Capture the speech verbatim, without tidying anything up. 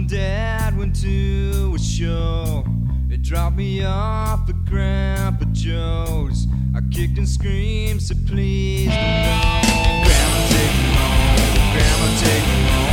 and Dad went to a show. They dropped me off at Grandpa Joe's. I kicked and screamed, said please don't go. Grandma, take me home. Grandma, take me home.